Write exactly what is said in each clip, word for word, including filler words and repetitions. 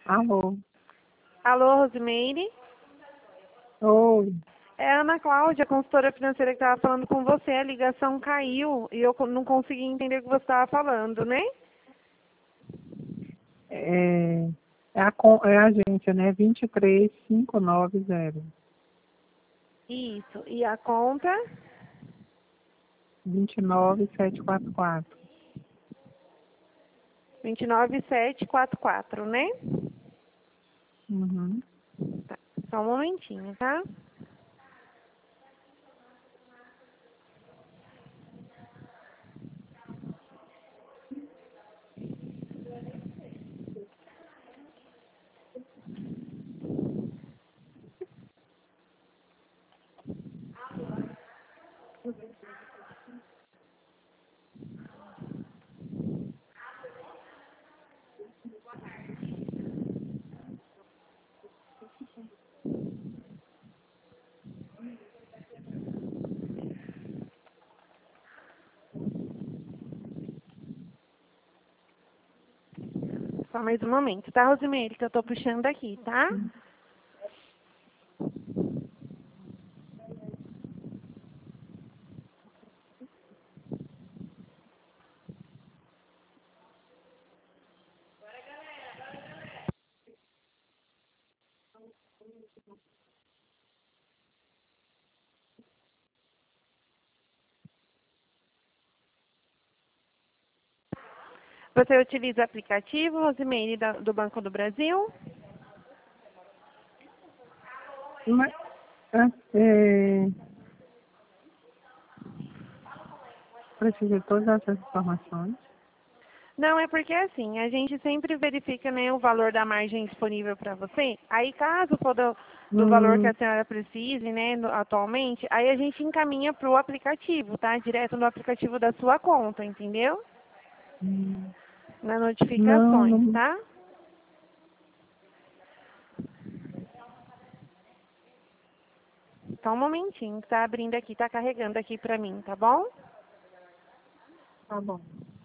Alô? Alô, Rosimeire? Oi. É a Ana Cláudia, consultora financeira que estava falando com você. A ligação caiu e eu não consegui entender o que você estava falando, né? É, é, a, con- é a agência, né? dois três cinco nove zero. Isso. E a conta? dois nove sete quatro quatro. dois nove sete quatro quatro, né? Uhum. Tá. Só um momentinho, tá? Só mais um momento, tá, Rosimeire? Que eu tô puxando aqui, tá? Você utiliza o aplicativo, Rosimeire, da- do Banco do Brasil? Mas, é, é, precisa de todas essas informações. Não, é porque assim, a gente sempre verifica, né, o valor da margem disponível para você. Aí, caso for do, do valor que Hum, a senhora precise, né, no- atualmente, aí a gente encaminha para o aplicativo, tá? Direto no aplicativo da sua conta, entendeu? hum. Nas Não, notificações, não. tá? Só um momentinho, que tá abrindo aqui, tá carregando aqui para mim, tá bom? Tá bom.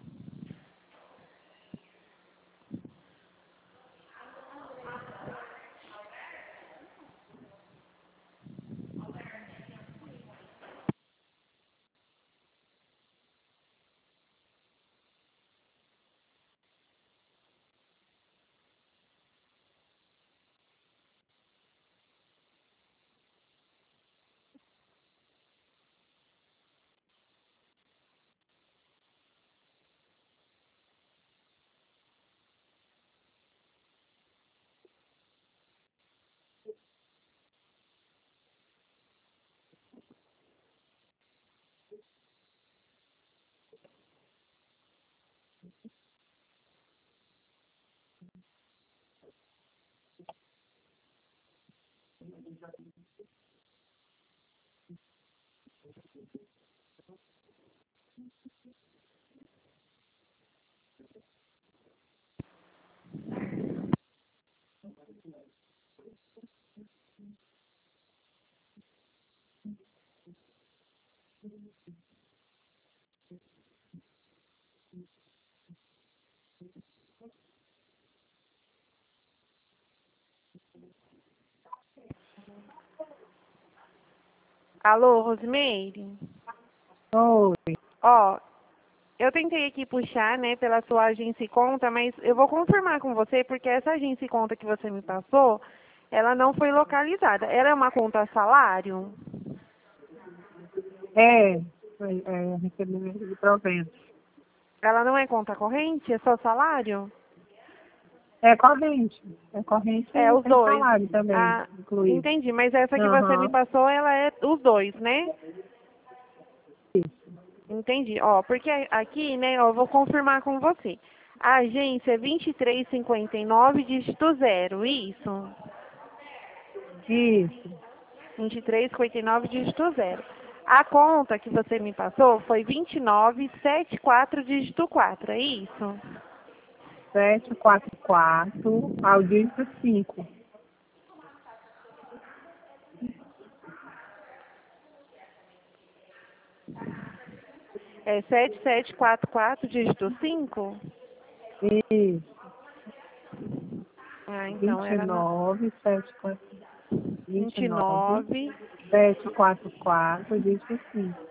Alô, Rosimeire? Oi. Ó, eu tentei aqui puxar, né, pela sua agência e conta, mas eu vou confirmar com você, porque essa agência e conta que você me passou, ela não foi localizada. Ela é uma conta salário? É, é, é recebimento de proventos. Ela não é conta corrente? É só salário? É corrente. É corrente É, e os tem dois. salário também, Ah, incluído. entendi, mas essa que você me Aham. passou, ela é os dois, né? Entendi. Ó, porque aqui, né, ó, eu vou confirmar com você. A agência é vinte e três cinquenta e nove, dígito zero, isso? Isso. vinte e três cinquenta e nove, dígito zero. A conta que você me passou foi vinte e nove setenta e quatro, dígito quatro, é isso? Sete quatro quatro ao dígito cinco. É sete sete quatro quatro, dígito cinco? Isso. Ah, então vinte e era na nove, sete quatro, vinte e nove. sete quatro quatro, dígito cinco.